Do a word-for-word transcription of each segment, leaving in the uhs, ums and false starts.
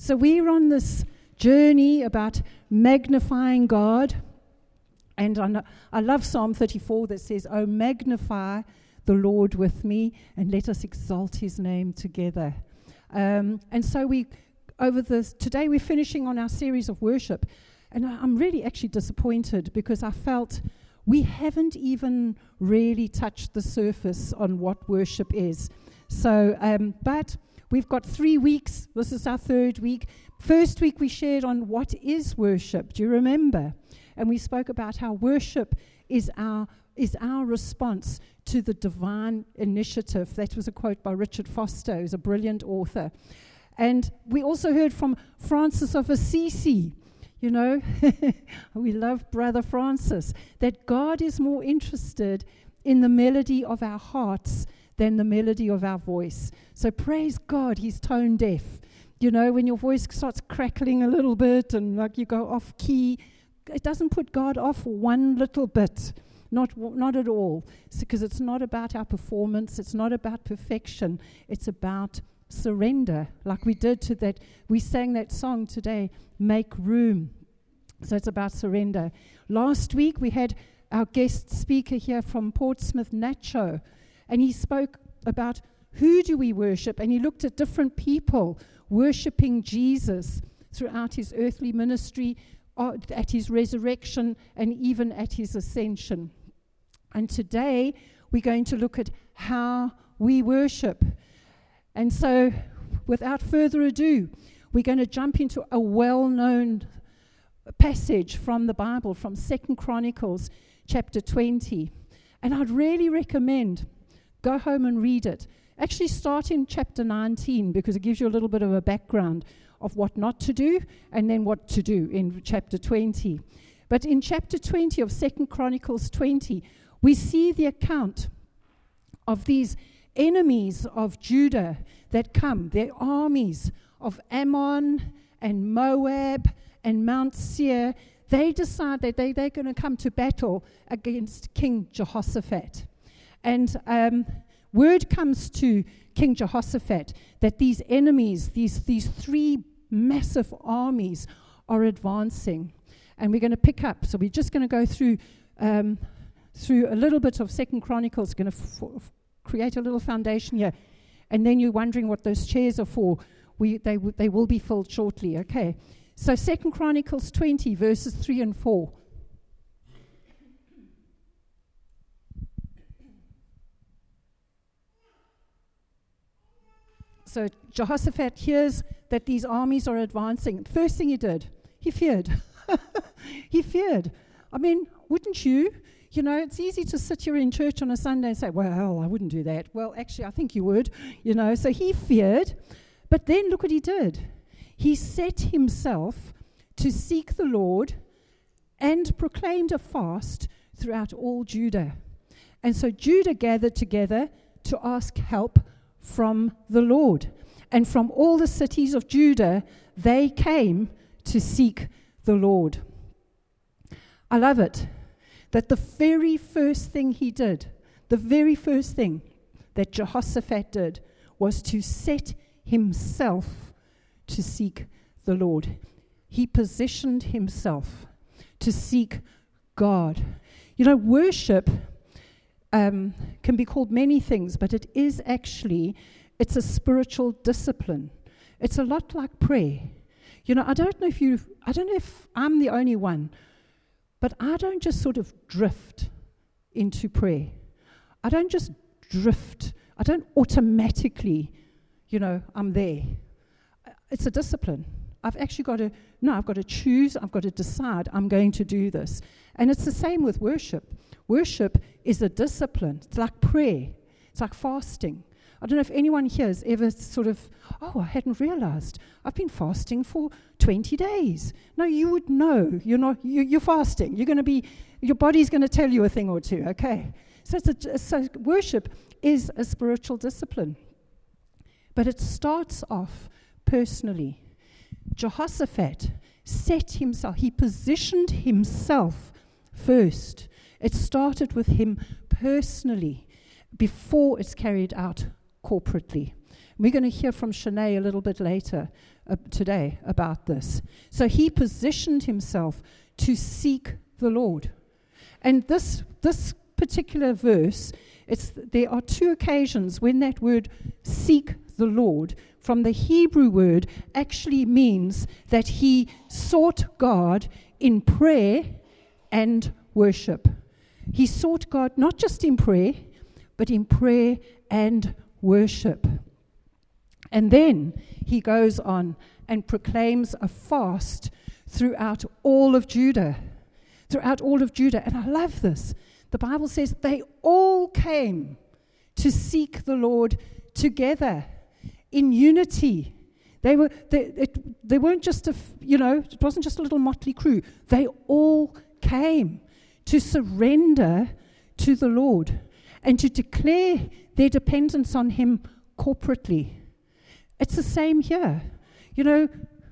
So we're on this journey about magnifying God. And I, know, I love Psalm thirty-four that says, "Oh, magnify the Lord with me, and let us exalt his name together." Um, and so we, over this, today we're finishing on our series of worship. And I, I'm really actually disappointed because I felt we haven't even really touched the surface on what worship is. So, um, but we've got three weeks. This is our third week. First week we shared on what is worship. Do you remember? And we spoke about how worship is our is our response to the divine initiative. That was a quote by Richard Foster, who's a brilliant author. And we also heard from Francis of Assisi. You know, we love Brother Francis, that God is more interested in the melody of our hearts than the melody of our voice. So praise God, he's tone deaf. You know, when your voice starts crackling a little bit and like you go off key, it doesn't put God off one little bit. Not not at all. Because it's not about our performance. It's not about perfection. It's about surrender. Like we did to that. We sang that song today, Make Room. So it's about surrender. Last week we had our guest speaker here from Portsmouth, Nacho. And he spoke about who do we worship. And he looked at different people worshiping Jesus throughout his earthly ministry, uh, at his resurrection, and even at his ascension. And today, we're going to look at how we worship. And so, without further ado, we're going to jump into a well-known passage from the Bible, from Second Chronicles chapter twenty. And I'd really recommend, go home and read it. Actually, start in chapter nineteen, because it gives you a little bit of a background of what not to do, and then what to do in chapter twenty. But in chapter twenty of Second Chronicles twenty, we see the account of these enemies of Judah that come, their armies of Ammon and Moab and Mount Seir. They decide that they, they're going to come to battle against King Jehoshaphat. And um, word comes to King Jehoshaphat that these enemies, these, these three massive armies are advancing. And we're going to pick up. So we're just going to go through um, through a little bit of Second Chronicles, going to f- f- create a little foundation here. And then you're wondering what those chairs are for. We, they, w- they will be filled shortly, okay? So Second Chronicles twenty, verses three and four. So Jehoshaphat hears that these armies are advancing. First thing he did, he feared. He feared. I mean, wouldn't you? You know, it's easy to sit here in church on a Sunday and say, well, I wouldn't do that. Well, actually, I think you would. You know, so he feared. But then look what he did. He set himself to seek the Lord and proclaimed a fast throughout all Judah. And so Judah gathered together to ask help from the Lord. And from all the cities of Judah, they came to seek the Lord. I love it that the very first thing he did, the very first thing that Jehoshaphat did was to set himself to seek the Lord. He positioned himself to seek God. You know, worship um, can be called many things, but it is actually, it's a spiritual discipline. It's a lot like prayer. You know, I don't know if you, I don't know if I'm the only one, but I don't just sort of drift into prayer. I don't just drift. I don't automatically, you know, I'm there. It's a discipline. I've actually got to, no, I've got to choose, I've got to decide I'm going to do this. And it's the same with worship. Worship is a discipline. It's like prayer. It's like fasting. I don't know if anyone here has ever sort of, oh, I hadn't realized. I've been fasting for twenty days. No, you would know. You're not. You, you're fasting. You're going to be. Your body's going to tell you a thing or two. Okay. So, it's a, so worship is a spiritual discipline, but it starts off personally. Jehoshaphat set himself. He positioned himself first. It started with him personally before it's carried out corporately. We're going to hear from Shanae a little bit later uh, today about this. So he positioned himself to seek the Lord. And this this particular verse, it's there are two occasions when that word seek the Lord from the Hebrew word actually means that he sought God in prayer and worship. He sought God not just in prayer, but in prayer and worship. And then he goes on and proclaims a fast throughout all of Judah. Throughout all of Judah. And I love this. The Bible says they all came to seek the Lord together in unity. They were they, it, they weren't just a, you know, it wasn't just a little motley crew. They all came to surrender to the Lord and to declare their dependence on him corporately. It's the same here. You know,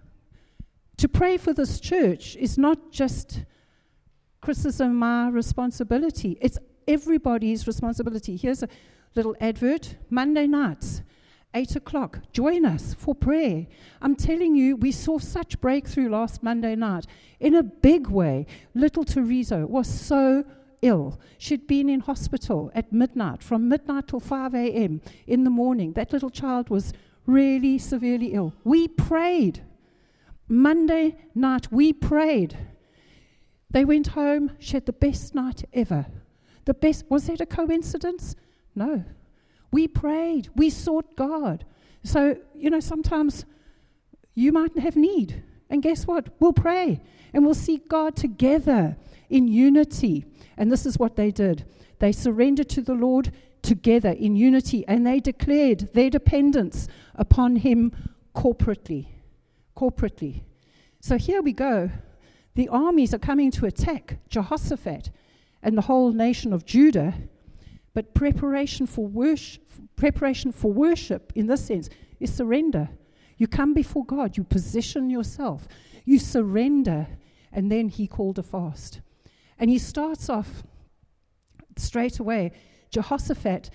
to pray for this church is not just Chris's and my responsibility. It's everybody's responsibility. Here's a little advert. Monday nights, eight o'clock. Join us for prayer. I'm telling you, we saw such breakthrough last Monday night in a big way. Little Teresa was so ill. She'd been in hospital at midnight, from midnight till five a.m. in the morning. That little child was really severely ill. We prayed. Monday night, we prayed. They went home. She had the best night ever. The best. Was that a coincidence? No. We prayed. We sought God. So, you know, sometimes you might have need. And guess what? We'll pray. And we'll seek God together in unity. And this is what they did. They surrendered to the Lord together in unity. And they declared their dependence upon him corporately. Corporately. So here we go. The armies are coming to attack Jehoshaphat and the whole nation of Judah. But preparation for worship, preparation for worship in this sense is surrender. You come before God, you position yourself, you surrender, and then he called a fast. And he starts off straight away. Jehoshaphat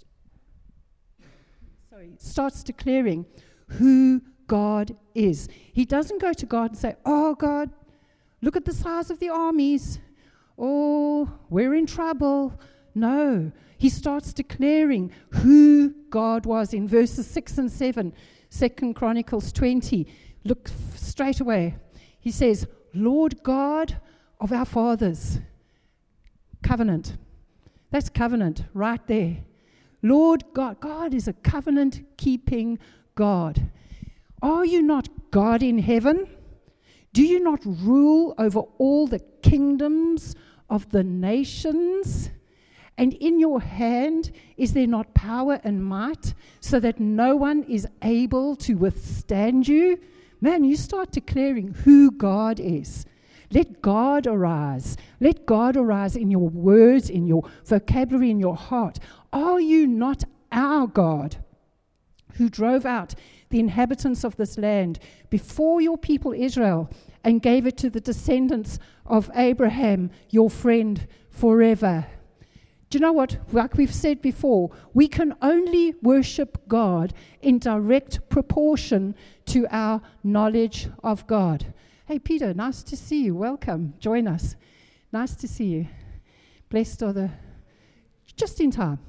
sorry, starts declaring who God is. He doesn't go to God and say, oh God, look at the size of the armies. Oh, we're in trouble. No, he starts declaring who God was in verses six and seven, Second Chronicles twenty. Look f- straight away. He says, Lord God of our fathers. Covenant. That's covenant right there. Lord God. God is a covenant-keeping God. Are you not God in heaven? Do you not rule over all the kingdoms of the nations? And in your hand is there not power and might, so that no one is able to withstand you? Man, you start declaring who God is. Let God arise. Let God arise in your words, in your vocabulary, in your heart. Are you not our God, who drove out the inhabitants of this land before your people Israel and gave it to the descendants of Abraham, your friend, forever? Do you know what? Like we've said before, we can only worship God in direct proportion to our knowledge of God. Hey, Peter, nice to see you. Welcome. Join us. Nice to see you. Blessed are the... Just in time.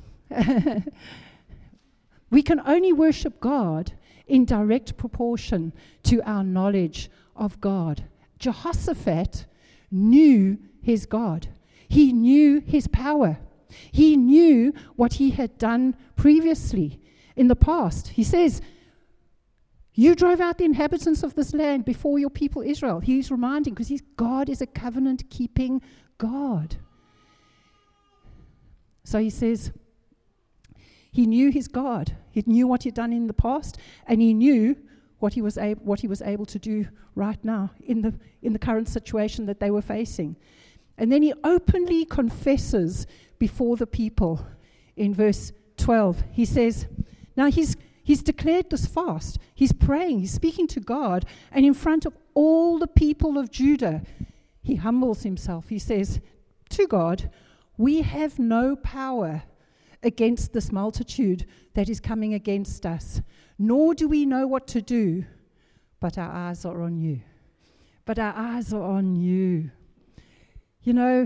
We can only worship God in direct proportion to our knowledge of God. Jehoshaphat knew his God. He knew his power. He knew what he had done previously in the past. He says, you drove out the inhabitants of this land before your people Israel. He's reminding, because he's God is a covenant-keeping God. So he says, he knew his God. He knew what he'd done in the past, and he knew what he was able, what he was able to do right now in the in the current situation that they were facing. And then he openly confesses before the people in verse twelve. He says, now he's he's declared this fast. He's praying, he's speaking to God, and in front of all the people of Judah, he humbles himself. He says to God, we have no power against this multitude that is coming against us, nor do we know what to do, but our eyes are on you. But our eyes are on you. You know,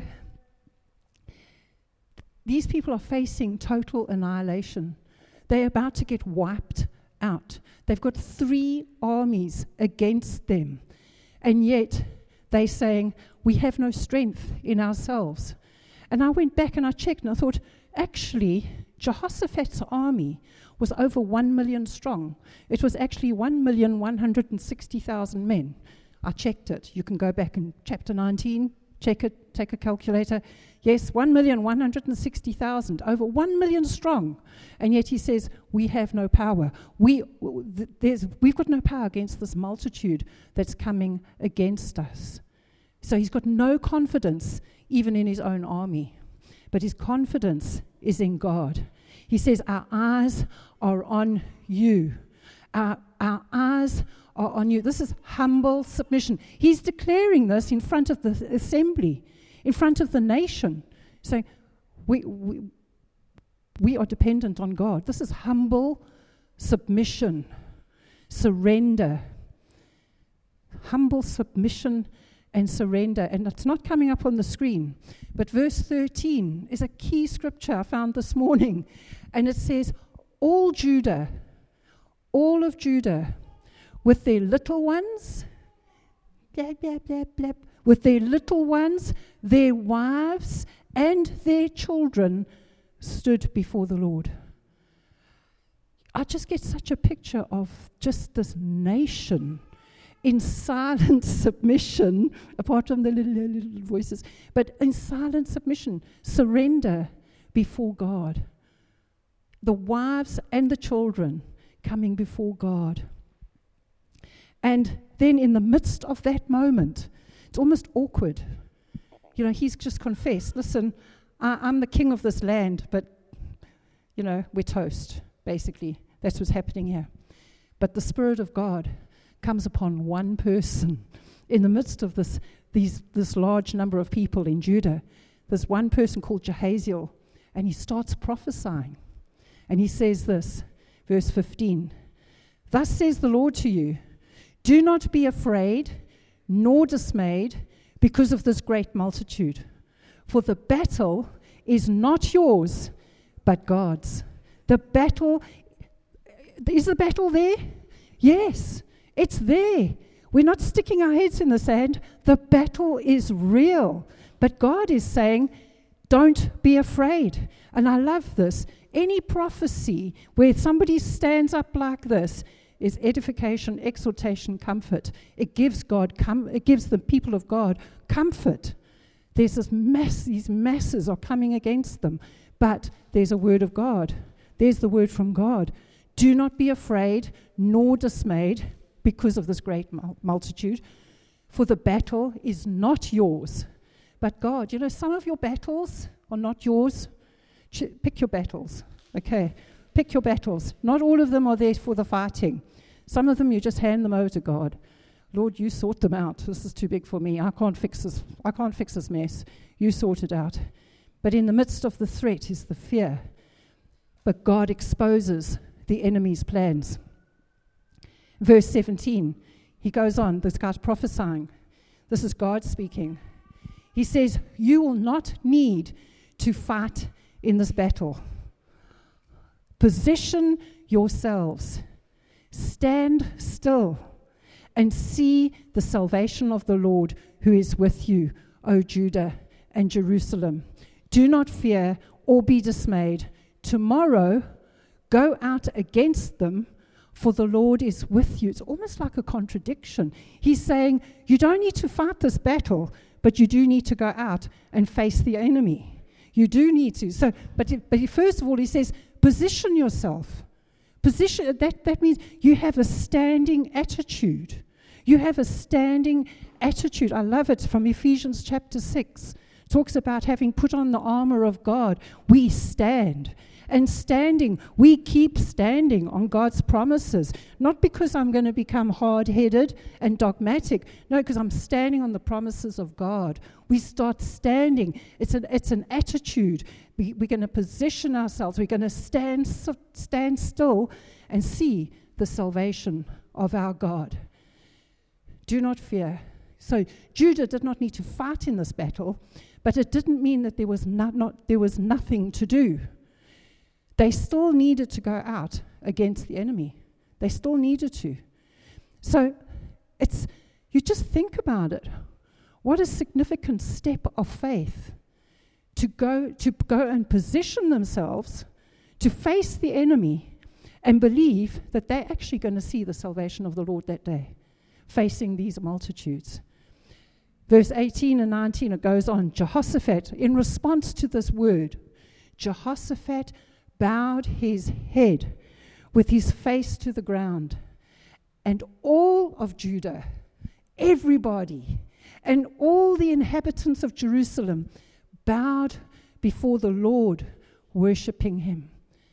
these people are facing total annihilation. They're about to get wiped out. They've got three armies against them. And yet, they're saying, we have no strength in ourselves. And I went back and I checked and I thought, actually, Jehoshaphat's army was over one million strong. It was actually one million one hundred sixty thousand men. I checked it. You can go back in chapter nineteen, check it, take a calculator. Yes, one million one hundred sixty thousand, over one million strong. And yet he says, we have no power. We, th- there's, we've got no power against this multitude that's coming against us. So he's got no confidence even in his own army. But his confidence is in God. He says, our eyes are on you. Our, our eyes are on you. This is humble submission. He's declaring this in front of the assembly, in front of the nation, saying, we, we, we are dependent on God. This is humble submission, surrender. Humble submission and surrender. And it's not coming up on the screen, but verse thirteen is a key scripture I found this morning. And it says, all Judah, all of Judah, with their little ones, blah, blah, blah, blah, with their little ones, their wives, and their children, stood before the Lord. I just get such a picture of just this nation in silent submission, apart from the little, little voices, but in silent submission, surrender before God. The wives and the children coming before God. And then in the midst of that moment, it's almost awkward. You know, he's just confessed, listen, I, I'm the king of this land, but, you know, we're toast, basically. That's what's happening here. But the Spirit of God comes upon one person in the midst of this these this large number of people in Judah. There's one person called Jehaziel, and he starts prophesying. And he says this, verse fifteen, thus says the Lord to you, do not be afraid nor dismayed because of this great multitude, for the battle is not yours, but God's. The battle, is the battle there? Yes. It's there. We're not sticking our heads in the sand. The battle is real. But God is saying, don't be afraid. And I love this. Any prophecy where somebody stands up like this is edification, exhortation, comfort. It gives God, com- it gives the people of God comfort. There's this mass, these masses are coming against them. But there's a word of God. There's the word from God. Do not be afraid nor dismayed because of this great mul- multitude, for the battle is not yours, but God. You know, some of your battles are not yours. Ch- pick your battles, okay? Pick your battles. Not all of them are there for the fighting. Some of them you just hand them over to God. Lord, you sort them out. This is too big for me. I can't fix this. I can't fix this mess. You sort it out. But in the midst of the threat is the fear. But God exposes the enemy's plans. Verse seventeen, he goes on, this guy's prophesying. This is God speaking. He says, you will not need to fight in this battle. Position yourselves. Stand still and see the salvation of the Lord who is with you, O Judah and Jerusalem. Do not fear or be dismayed. Tomorrow, go out against them, for the Lord is with you. It's almost like a contradiction. He's saying, you don't need to fight this battle, but you do need to go out and face the enemy. You do need to. So, but, but he, first of all, he says, position yourself. Position, that, that means you have a standing attitude. You have a standing attitude. I love it from Ephesians chapter six. It talks about having put on the armor of God. We stand. And standing, we keep standing on God's promises. Not because I'm going to become hard-headed and dogmatic. No, because I'm standing on the promises of God. We start standing. It's an, it's an attitude. We, we're going to position ourselves. We're going to stand, stand still and see the salvation of our God. Do not fear. So Judah did not need to fight in this battle, but it didn't mean that there was not, not there was nothing to do. They still needed to go out against the enemy. They still needed to. So it's you just think about it. What a significant step of faith to go to go and position themselves to face the enemy and believe that they're actually going to see the salvation of the Lord that day, facing these multitudes. Verse eighteen and nineteen, it goes on. Jehoshaphat, in response to this word, Jehoshaphat bowed his head with his face to the ground, and all of Judah, everybody, and all the inhabitants of Jerusalem bowed before the Lord, worshipping him.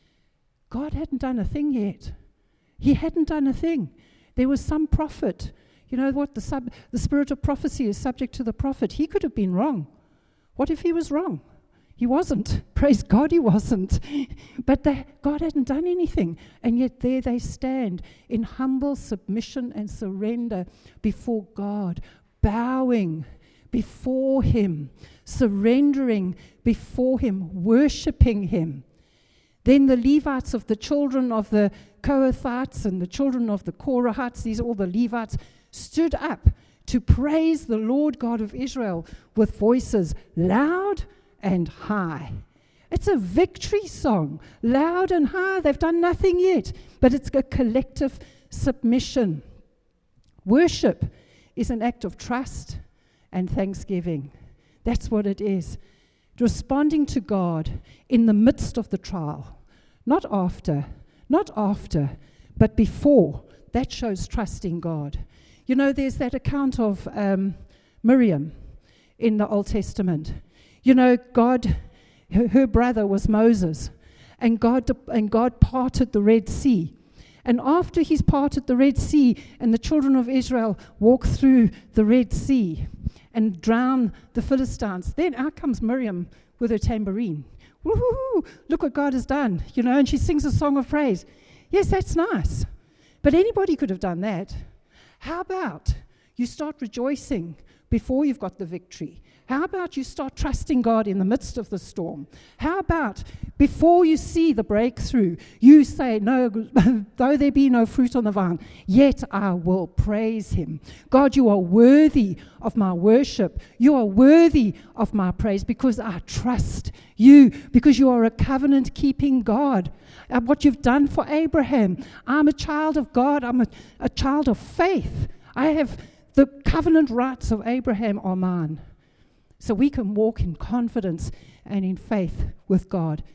God hadn't done a thing yet. He hadn't done a thing. There was some prophet. You know what? The, sub, the spirit of prophecy is subject to the prophet. He could have been wrong. What if he was wrong? He wasn't. Praise God, he wasn't. But they, God hadn't done anything. And yet there they stand in humble submission and surrender before God, bowing before him, surrendering before him, worshipping him. Then the Levites of the children of the Kohathites and the children of the Korahites, these are all the Levites, stood up to praise the Lord God of Israel with voices loud and high. It's a victory song, loud and high. They've done nothing yet, but it's a collective submission. Worship is an act of trust and thanksgiving. That's what it is. Responding to God in the midst of the trial, not after, not after, but before. That shows trust in God. You know, there's that account of um, Miriam in the Old Testament. You know, God, her, her brother was Moses, and God and God parted the Red Sea. And after he's parted the Red Sea, and the children of Israel walk through the Red Sea and drown the Philistines, then out comes Miriam with her tambourine. Woohoo! Look what God has done, you know, and she sings a song of praise. Yes, that's nice. But anybody could have done that. How about you start rejoicing before you've got the victory? How about you start trusting God in the midst of the storm? How about before you see the breakthrough, you say, no, though there be no fruit on the vine, yet I will praise him. God, you are worthy of my worship. You are worthy of my praise because I trust you, because you are a covenant-keeping God. Uh, what you've done for Abraham. I'm a child of God. I'm a, a child of faith. I have the covenant rights of Abraham are mine. So we can walk in confidence and in faith with God.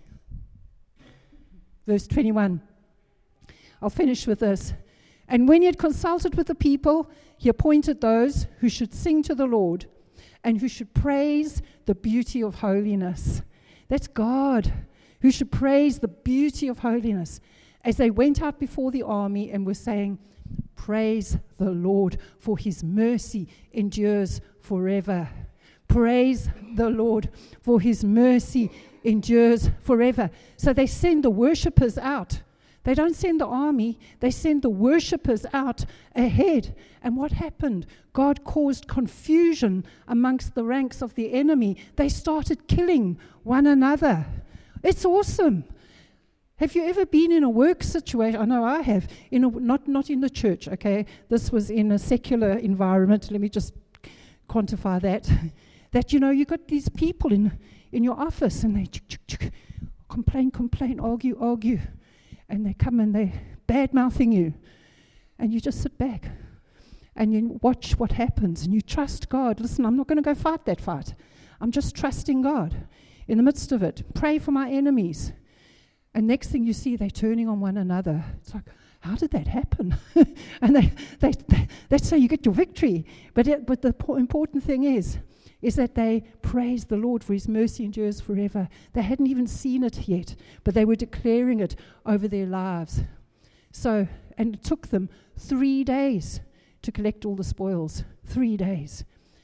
Verse twenty-one. I'll finish with this. And when he had consulted with the people, he appointed those who should sing to the Lord and who should praise the beauty of holiness. That's God, who should praise the beauty of holiness as they went out before the army and were saying, praise the Lord, for his mercy endures forever. Praise the Lord, for his mercy endures forever. So they send the worshippers out. They don't send the army, they send the worshippers out ahead. And what happened? God caused confusion amongst the ranks of the enemy. They started killing one another. It's awesome. Have you ever been in a work situation? I know I have. In a, not, not in the church, okay? This was in a secular environment. Let me just quantify that. That, you know, you got these people in, in your office and they chick, chick, chick, complain, complain, argue, argue. And they come and they're bad-mouthing you. And you just sit back and you watch what happens and you trust God. Listen, I'm not going to go fight that fight. I'm just trusting God in the midst of it. Pray for my enemies. And next thing you see, they're turning on one another. It's like, how did that happen? And they, they, they, that's how you get your victory. But, it, but the po- important thing is, is that they praised the Lord for his mercy endures forever. They hadn't even seen it yet, but they were declaring it over their lives. So, and it took them three days to collect all the spoils. Three days.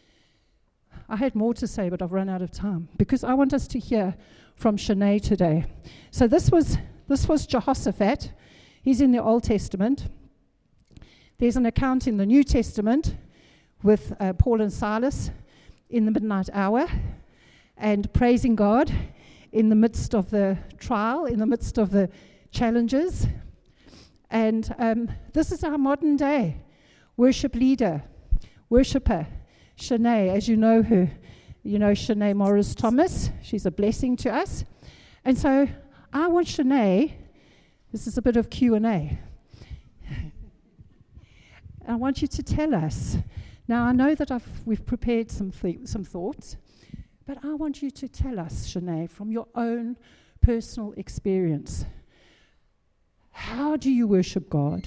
I had more to say, but I've run out of time because I want us to hear from Shanae today. So this was this was Jehoshaphat. He's in the Old Testament. There's an account in the New Testament with uh, Paul and Silas in the midnight hour and praising God in the midst of the trial, in the midst of the challenges. And um, this is our modern day worship leader, worshipper, Shanae. As you know her, you know Shanae Morris Thomas. She's a blessing to us. And so I want Shanae, this is a bit of Q and A. I want you to tell us. Now, I know that I've, we've prepared some th- some thoughts, but I want you to tell us, Shanae, from your own personal experience. How do you worship God?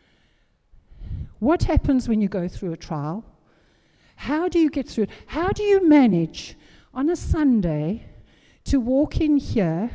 What happens when you go through a trial? How do you get through it? How do you manage on a Sunday to walk in here?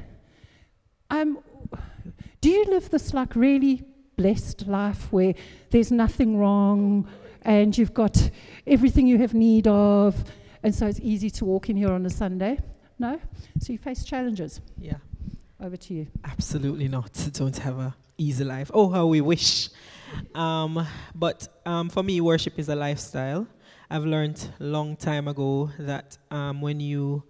Um, do you live this like really blessed life where there's nothing wrong and you've got everything you have need of, and so it's easy to walk in here on a Sunday? No? So you face challenges. Yeah. Over to you. Absolutely not. Don't have a easy life. Oh, how we wish. Um, but um, for me, worship is a lifestyle. I've learned a long time ago that um, when you,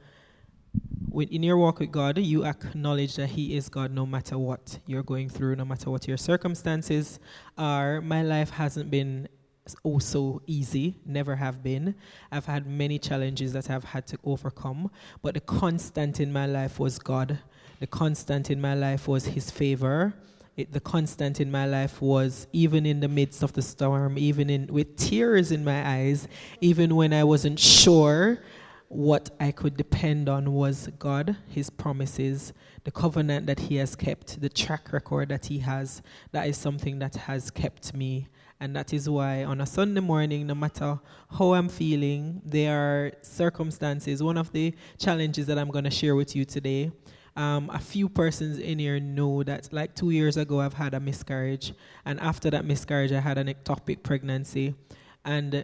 when in your walk with God, you acknowledge that He is God no matter what you're going through, no matter what your circumstances are. My life hasn't been oh so easy, never have been. I've had many challenges that I've had to overcome, but the constant in my life was God. The constant in my life was His favor. It, the constant in my life was, even in the midst of the storm, even in with tears in my eyes, even when I wasn't sure, what I could depend on was God, His promises, the covenant that He has kept, the track record that He has. That is something that has kept me. And that is why on a Sunday morning, no matter how I'm feeling, there are circumstances. One of the challenges that I'm going to share with you today, Um, a few persons in here know that like two years ago I've had a miscarriage, and after that miscarriage I had an ectopic pregnancy, and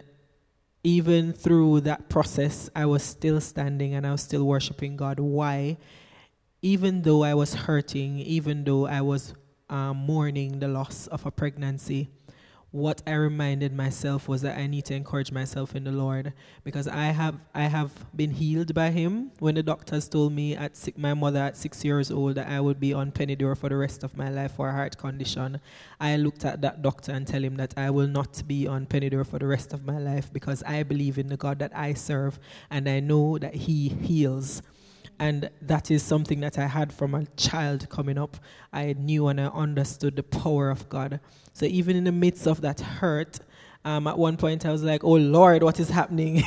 even through that process I was still standing and I was still worshiping God. Why? Even though I was hurting, even though I was um, mourning the loss of a pregnancy, what I reminded myself was that I need to encourage myself in the Lord, because I have I have been healed by Him. When the doctors told me at six, my mother at six years old that I would be on Penidor for the rest of my life for a heart condition, I looked at that doctor and tell him that I will not be on Penidor for the rest of my life, because I believe in the God that I serve and I know that He heals. And that is something that I had from a child coming up. I knew and I understood the power of God. So even in the midst of that hurt, um, at one point I was like, oh Lord, what is happening?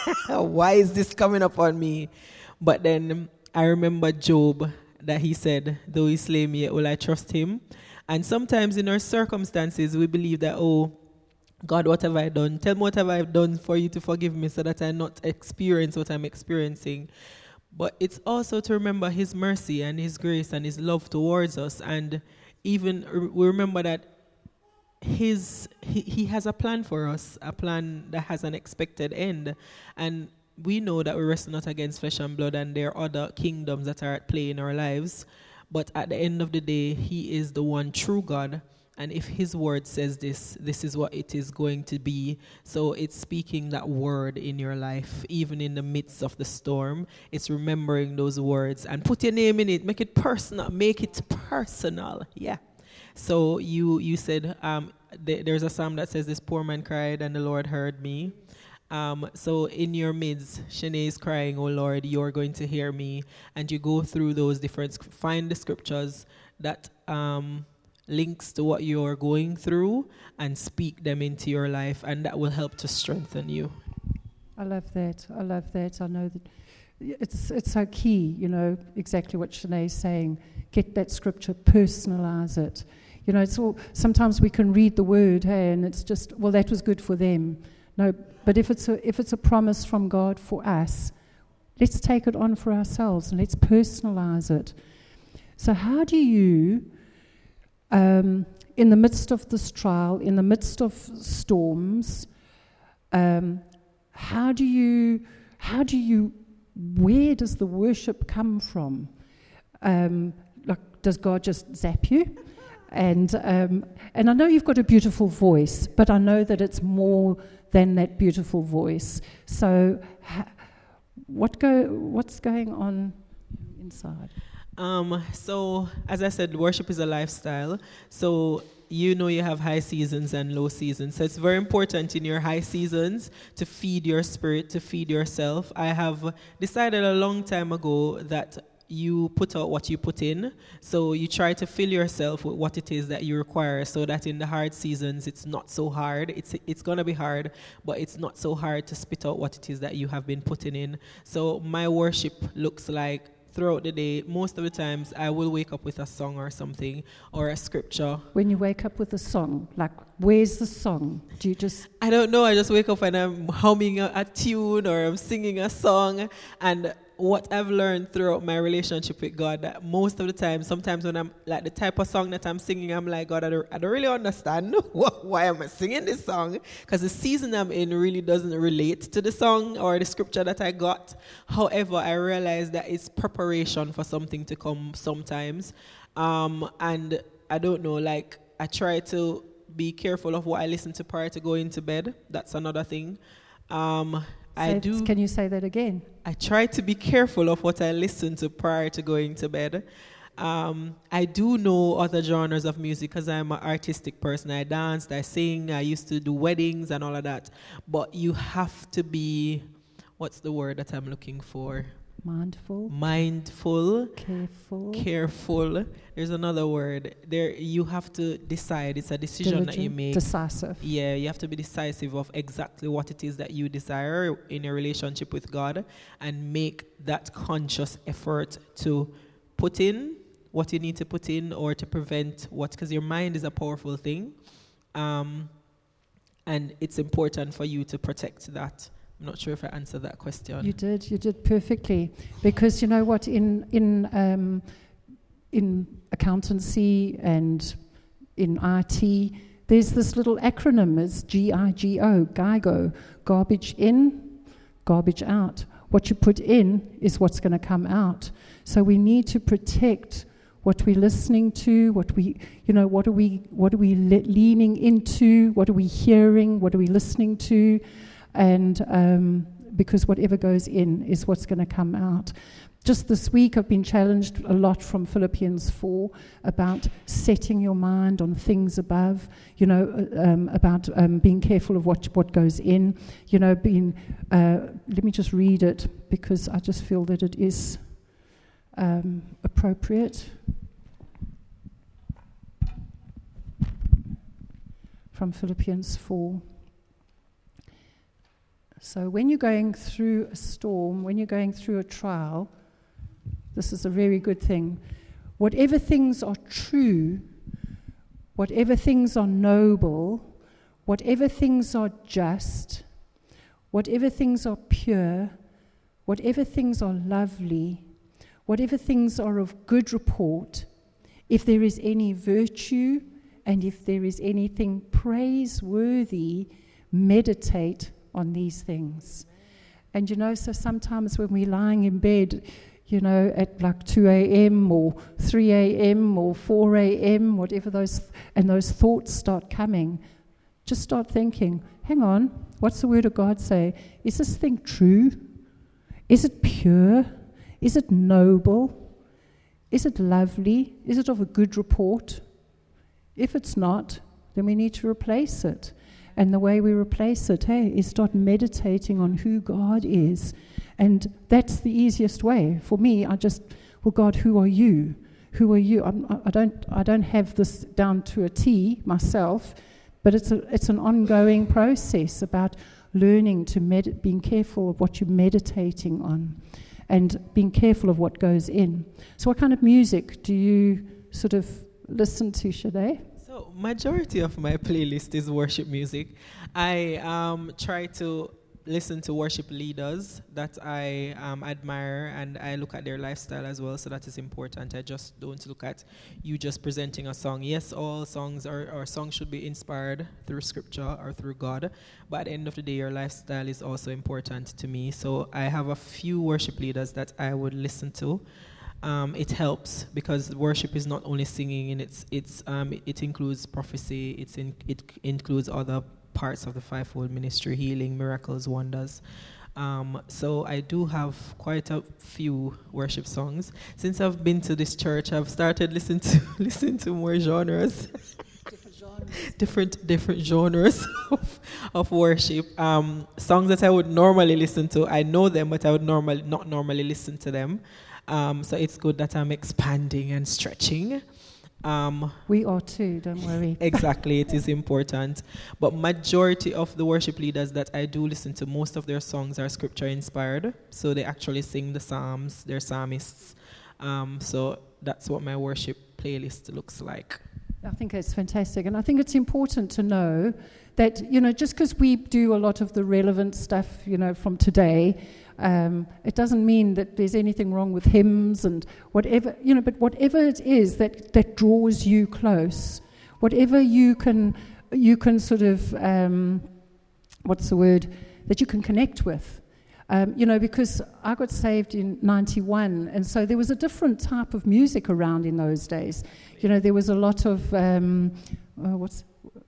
Why is this coming up on me? But then I remember Job, that he said, though He slay me, yet will I trust Him. And sometimes in our circumstances, we believe that, oh, God, what have I done? Tell me what have I done for You to forgive me so that I not experience what I'm experiencing. But it's also to remember His mercy and His grace and His love towards us. And even we remember that his he, he has a plan for us, a plan that has an expected end. And we know that we wrestle not against flesh and blood, and there are other kingdoms that are at play in our lives. But at the end of the day, He is the one true God. And if His word says this, this is what it is going to be. So it's speaking that word in your life, even in the midst of the storm. It's remembering those words and put your name in it. Make it personal. Make it personal. Yeah. So you you said, um, th- there's a psalm that says, this poor man cried and the Lord heard me. Um, so in your midst, Shanae is crying, oh Lord, you're going to hear me. And you go through those different, find the scriptures that um, links to what you're going through and speak them into your life, and that will help to strengthen you. I love that. I love that. I know that it's it's so key, you know, exactly what Shanae is saying. Get that scripture, personalize it. You know, it's all, sometimes we can read the word, hey, and it's just, well, that was good for them. No, but if it's a if it's a promise from God for us, let's take it on for ourselves and let's personalize it. So how do you, um, in the midst of this trial, in the midst of storms, um, how do you, how do you, where does the worship come from? Um, like, does God just zap you? And um, and I know you've got a beautiful voice, but I know that it's more than that beautiful voice. So, ha- what go? What's going on inside? Um, so, as I said, worship is a lifestyle. So, you know you have high seasons and low seasons. So, it's very important in your high seasons to feed your spirit, to feed yourself. I have decided a long time ago that you put out what you put in. So, you try to fill yourself with what it is that you require so that in the hard seasons, it's not so hard. It's, it's going to be hard, but it's not so hard to spit out what it is that you have been putting in. So, my worship looks like throughout the day, most of the times I will wake up with a song or something or a scripture. When you wake up with a song, like, where's the song? Do you just... I don't know. I just wake up and I'm humming a, a tune or I'm singing a song. And what I've learned throughout my relationship with God, that most of the time, sometimes when I'm like the type of song that I'm singing, I'm like, God, I don't, I don't really understand why am I singing this song, because the season I'm in really doesn't relate to the song or the scripture that I got. However, I realize that it's preparation for something to come sometimes. Um, and I don't know, like I try to be careful of what I listen to prior to going to bed. That's another thing. Um, I Say- do. Can you say that again? I try to be careful of what I listen to prior to going to bed. Um, I do know other genres of music because I'm an artistic person. I danced, I sing, I used to do weddings and all of that. But you have to be, what's the word that I'm looking for? Mindful, Mindful, careful, careful. There's another word. There, you have to decide. It's a decision that you diligent, make. decisive. Yeah, you have to be decisive of exactly what it is that you desire in your relationship with God and make that conscious effort to put in what you need to put in or to prevent what, because your mind is a powerful thing. Um, and it's important for you to protect that. I'm not sure if I answered that question. You did, you did perfectly. Because you know what, in in um, in accountancy and in I T, there's this little acronym, it's G I G O, GIGO, garbage in, garbage out. What you put in is what's going to come out. So we need to protect what we're listening to, what we, you know, what are we, what are we le- leaning into, what are we hearing, what are we listening to, and um, because whatever goes in is what's going to come out. Just this week I've been challenged a lot from Philippians four about setting your mind on things above, you know, um, about um, being careful of what what goes in, you know, being, uh, let me just read it because I just feel that it is um, appropriate. From Philippians four. So when you're going through a storm, when you're going through a trial, this is a very good thing. Whatever things are true, whatever things are noble, whatever things are just, whatever things are pure, whatever things are lovely, whatever things are of good report, if there is any virtue and if there is anything praiseworthy, meditate on these things. And you know, so sometimes when we're lying in bed, you know, at like two a.m. or three a.m. or four a.m., whatever those, and those thoughts start coming, just start thinking, hang on, what's the word of God say? Is this thing true? Is it pure? Is it noble? Is it lovely? Is it of a good report? If it's not, then we need to replace it. And the way we replace it, hey, is start meditating on who God is. And that's the easiest way. For me, I just, well, God, who are you? Who are you? I'm, I don't I don't have this down to a T myself, but it's a, it's an ongoing process about learning to, med- being careful of what you're meditating on and being careful of what goes in. So what kind of music do you sort of listen to, Shade? So majority of my playlist is worship music. I um, try to listen to worship leaders that I um, admire, and I look at their lifestyle as well, so that is important. I just don't look at you just presenting a song. Yes, all songs or, or songs should be inspired through scripture or through God, but at the end of the day, your lifestyle is also important to me. So I have a few worship leaders that I would listen to. Um, it helps because worship is not only singing, and it's it's um, it includes prophecy. It's in, it includes other parts of the fivefold ministry: healing, miracles, wonders. Um, so I do have quite a few worship songs. Since I've been to this church, I've started listening to listen to more genres. Different genres. different different genres of, of worship. Um, songs that I would normally listen to. I know them, but I would normally not normally listen to them. Um, so it's good that I'm expanding and stretching. Um, we are too, don't worry. Exactly, it is important. But majority of the worship leaders that I do listen to, most of their songs are scripture inspired. So they actually sing the psalms, they're psalmists. Um, so that's what my worship playlist looks like. I think it's fantastic. And I think it's important to know that, you know, just because we do a lot of the relevant stuff, you know, from today, um, it doesn't mean that there's anything wrong with hymns and whatever, you know, but whatever it is that, that draws you close, whatever you can, you can sort of, um, what's the word, that you can connect with. Um, you know, because I got saved in ninety-one, and so there was a different type of music around in those days. You know, there was a lot of, um, uh, what's,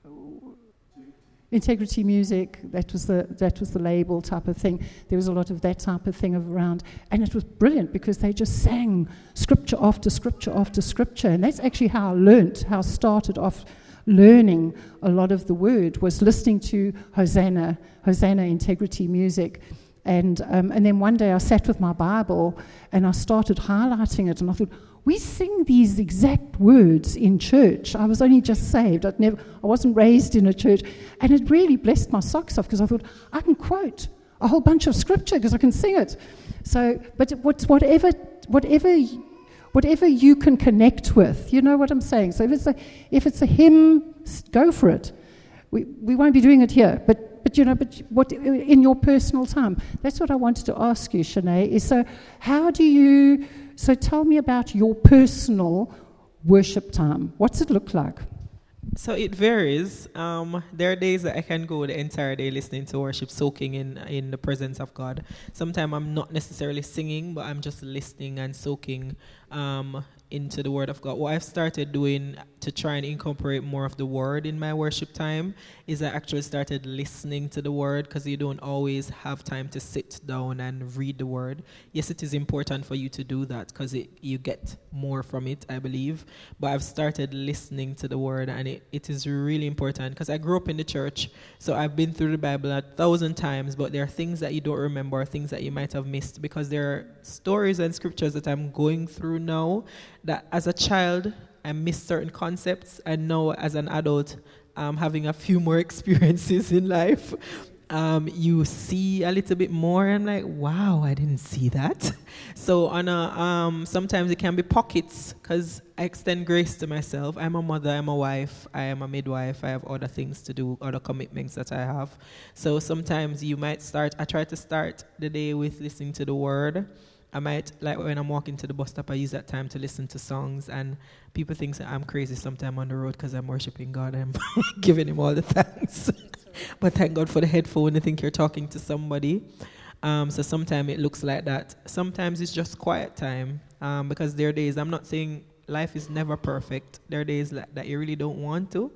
integrity music, that was the that was the label type of thing. There was a lot of that type of thing around, and it was brilliant because they just sang scripture after scripture after scripture, and that's actually how I learnt, how I started off learning a lot of the word, was listening to Hosanna, Hosanna integrity music. And um, and then one day I sat with my Bible and I started highlighting it, and I thought, we sing these exact words in church. I was only just saved. I'd never, I wasn't raised in a church. And it really blessed my socks off because I thought, I can quote a whole bunch of scripture because I can sing it. So, but what, whatever, whatever, whatever you can connect with, you know what I'm saying? So if it's a, if it's a hymn, go for it. We we won't be doing it here, but But, you know, but what in your personal time? That's what I wanted to ask you, Shanae, is so how do you, so tell me about your personal worship time. What's it look like? So it varies. Um, there are days that I can go the entire day listening to worship, soaking in, in the presence of God. Sometimes I'm not necessarily singing, but I'm just listening and soaking um, into the Word of God. What I've started doing to try and incorporate more of the Word in my worship time is I actually started listening to the Word, because you don't always have time to sit down and read the Word. Yes, it is important for you to do that because you get more from it, I believe. But I've started listening to the Word, and it, it is really important because I grew up in the church, so I've been through the Bible a thousand times, but there are things that you don't remember, things that you might have missed, because there are stories and scriptures that I'm going through now that as a child I missed certain concepts, and now as an adult, um, having a few more experiences in life, um, you see a little bit more. I'm like, wow, I didn't see that. So on a, um, sometimes it can be pockets, because I extend grace to myself. I'm a mother, I'm a wife, I am a midwife, I have other things to do, other commitments that I have. So sometimes you might start, I try to start the day with listening to the Word. I might, like when I'm walking to the bus stop, I use that time to listen to songs, and people think that I'm crazy sometime on the road because I'm worshiping God. I'm giving him all the thanks. But thank God for the headphone. I think you're talking to somebody. Um, so sometimes it looks like that. Sometimes it's just quiet time, um, because there are days, I'm not saying life is never perfect. There are days like that you really don't want to.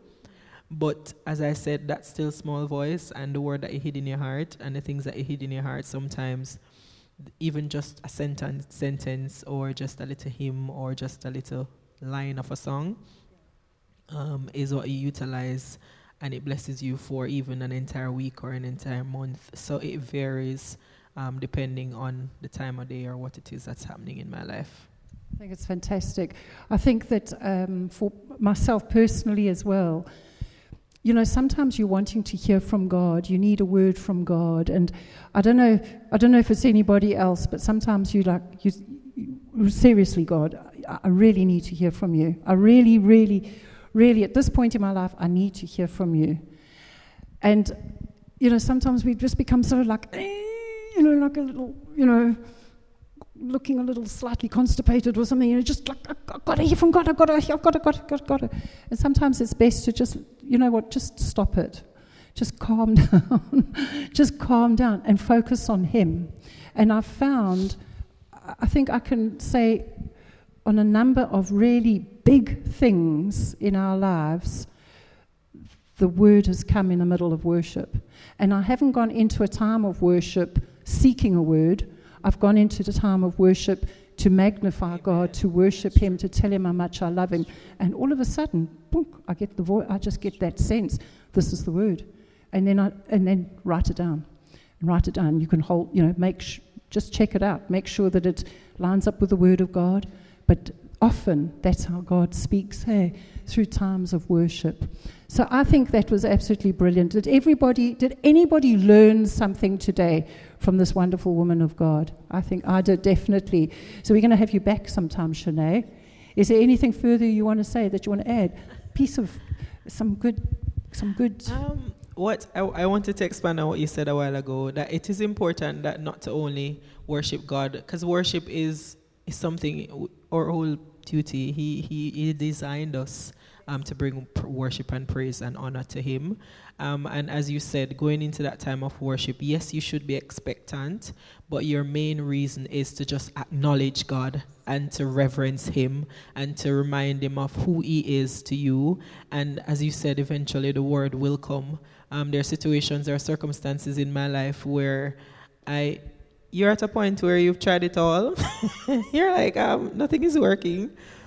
But as I said, that still small voice and the word that you hid in your heart and the things that you hid in your heart, sometimes even just a sentence, sentence or just a little hymn or just a little line of a song um, is what you utilize, and it blesses you for even an entire week or an entire month. So it varies um, depending on the time of day or what it is that's happening in my life. I think it's fantastic. I think that um, for myself personally as well, you know, sometimes you're wanting to hear from God. You need a word from God, and I don't know. I don't know if it's anybody else, but sometimes you like you, you seriously, God, I, I really need to hear from you. I really, really, really, at this point in my life, I need to hear from you. And you know, sometimes we just become sort of like, eh, you know, like a little, you know, looking a little slightly constipated or something, you know, just like, I've got to hear from God, I've got to, I've got to, got to, got to, got to. And sometimes it's best to just, you know what, just stop it. Just calm down. Just calm down and focus on Him. And I've found, I think I can say on a number of really big things in our lives, the word has come in the middle of worship. And I haven't gone into a time of worship seeking a word. I've gone into the time of worship to magnify God, to worship him, to tell him how much I love him. And all of a sudden, boom, I get the vo- I just get that sense, this is the word. And then I and then write it down. And write it down. You can hold, you know, make sh- just check it out. Make sure that it lines up with the word of God. But often that's how God speaks, hey, through times of worship. So I think that was absolutely brilliant. Did everybody, did anybody learn something today from this wonderful woman of God? I think I did, definitely. So we're going to have you back sometime, Shanae. Is there anything further you want to say that you want to add? Piece of some good, some good. Um, what I, I wanted to expand on what you said a while ago, that it is important that not to only worship God, because worship is is something, our whole duty. He he, he designed us um, to bring pr- worship and praise and honor to him. Um, and as you said, going into that time of worship, yes, you should be expectant, but your main reason is to just acknowledge God and to reverence him and to remind him of who he is to you. And as you said, eventually the word will come. Um, there are situations, there are circumstances in my life where I, you're at a point where you've tried it all. You're like, um, nothing is working.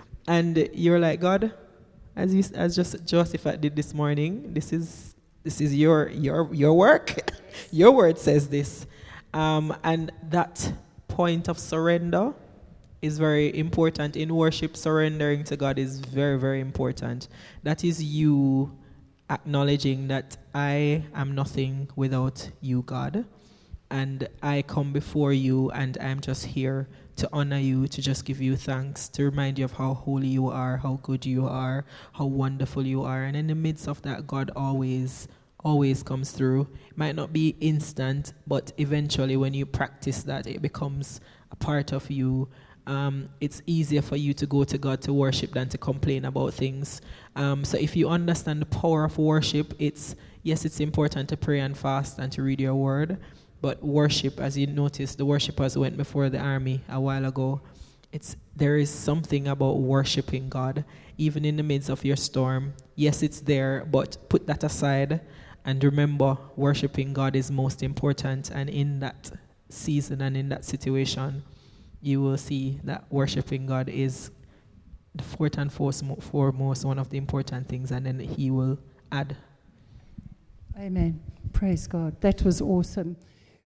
And you're like, God, as you, as just Joseph did this morning, this is This is your your your work. Your word says this. Um, and that point of surrender is very important. In worship, surrendering to God is very, very important. That is you acknowledging that I am nothing without you, God. And I come before you and I'm just here to honor you, to just give you thanks, to remind you of how holy you are, how good you are, how wonderful you are. And in the midst of that, God always, always comes through. It might not be instant, but eventually when you practice that, it becomes a part of you. Um, it's easier for you to go to God to worship than to complain about things. Um, so if you understand the power of worship, it's, yes, it's important to pray and fast and to read your word. But worship, as you noticed, the worshipers went before the army a while ago. It's there is something about worshiping God, even in the midst of your storm. Yes, it's there, but put that aside and remember, worshiping God is most important. And in that season and in that situation, you will see that worshiping God is the fourth and foremost one of the important things, and then he will add. Amen. Praise God. That was awesome.